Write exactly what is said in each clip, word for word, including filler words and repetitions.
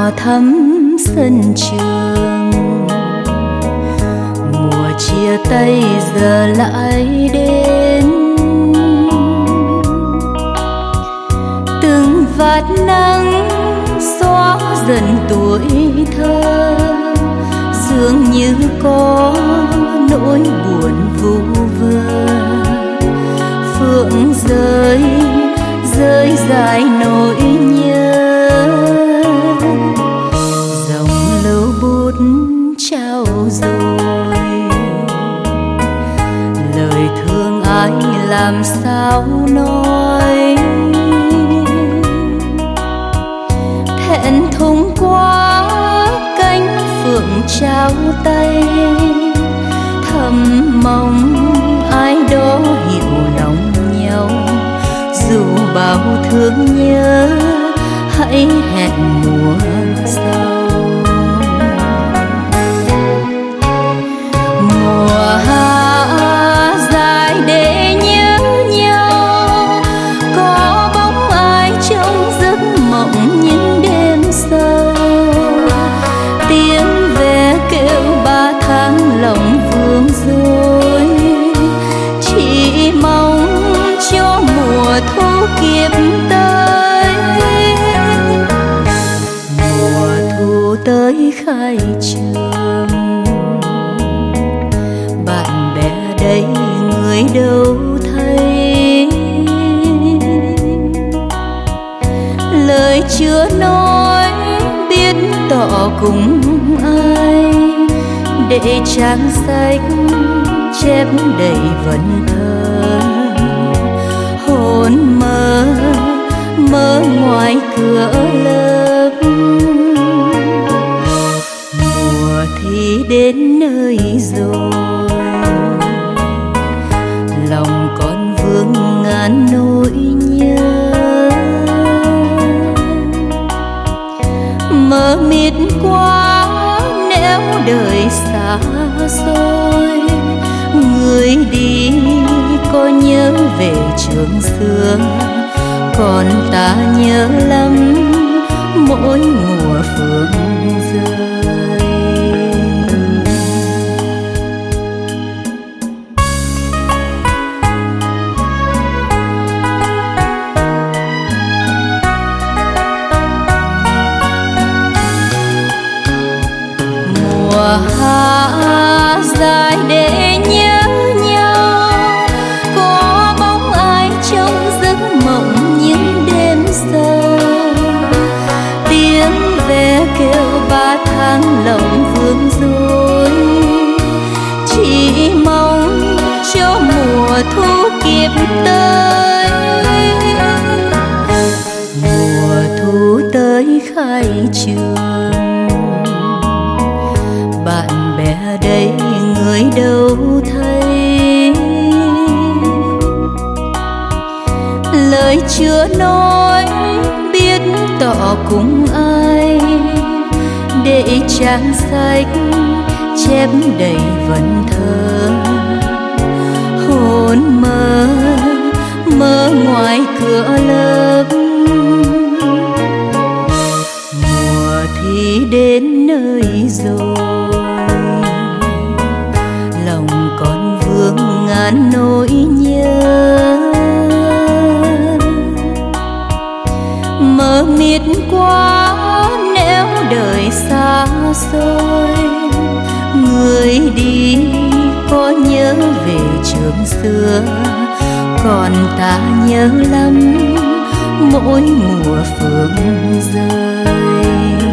vào thăm sân trường. Mùa chia tay giờ lại đến, từng vạt nắng xóa dần tuổi thơ, dường như có nỗi buồn vu vơ. Phượng rơi rơi dài nỗi nhớ, dòng lưu bút trao rồi, lời thương ai làm sao nói. Thẹn thùng quá cánh phượng trao tay, thầm mong ai đó hiểu lòng nhau. Dù bao thương nhớ hãy hẹn mùa sau. Mùa hạ dài để nhớ nhau, có bóng ai trong giấc mộng những đêm sâu. Tiếng ve kêu ba tháng lòng vương dối, chỉ mong cho mùa thu kịp tới. Mùa thu tới khai trường, bạn bè đây người đâu thấy. Lời chưa nói biết tỏ cùng ai, để trang sách chép đầy vần thơ. Hồn mơ mơ ngoài cửa lớp, mùa thì đến nơi rồi. Lòng con vương ngàn nỗi nhớ, mơ mịt quá nếu đời xa xôi. Người đi có nhớ về trường xưa, còn ta nhớ lắm mỗi mùa phượng rơi. Mùa hạ dài để nhớ nhau, có bóng ai trong giấc mộng những đêm sâu. Tiếng ve kêu ba tháng lòng vương dối, chỉ mong cho mùa thu kịp tới. Mùa thu tới khai trường, bạn bè đây người đâu thấy. Lời chưa nói biết tỏ cùng ai, để trang sách chép đầy vần thơ. Hồn mơ mơ ngoài cửa lớp, mùa thì đến nơi rồi. Lòng con vương ngàn nỗi nhớ, mơ mịt quá nếu đời xa xôi. Người đi có nhớ về trường xưa, còn ta nhớ lắm mỗi mùa phượng rơi.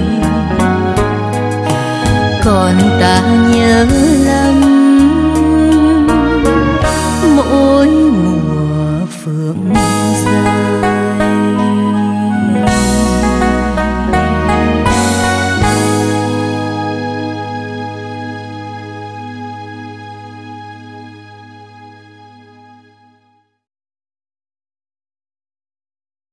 Còn ta nhớ lắm mỗi mùa